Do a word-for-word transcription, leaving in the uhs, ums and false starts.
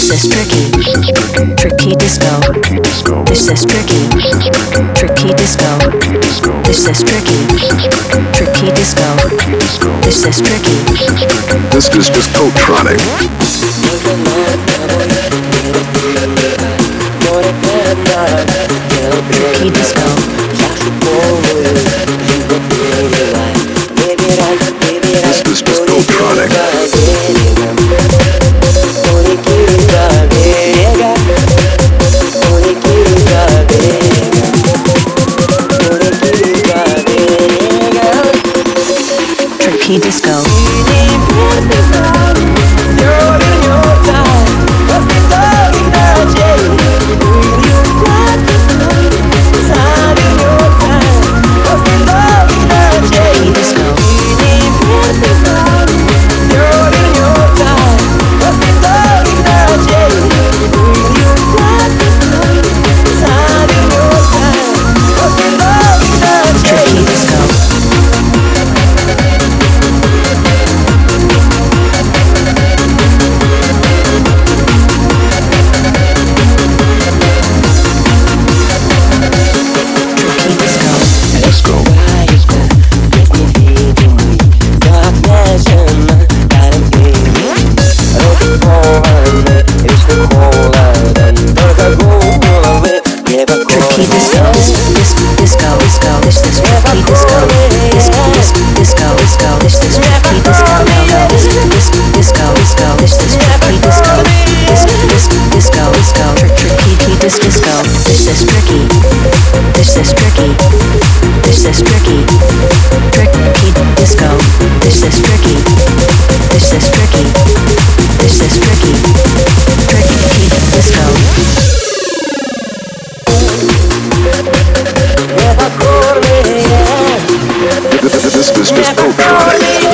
This is tricky. Tricky disco. This is tricky. Tricky disco. This is tricky. Tricky disco. This is tricky. This is Discotronic. Tricky disco. This is Discotronic. Tricky disco. This is Discotronic.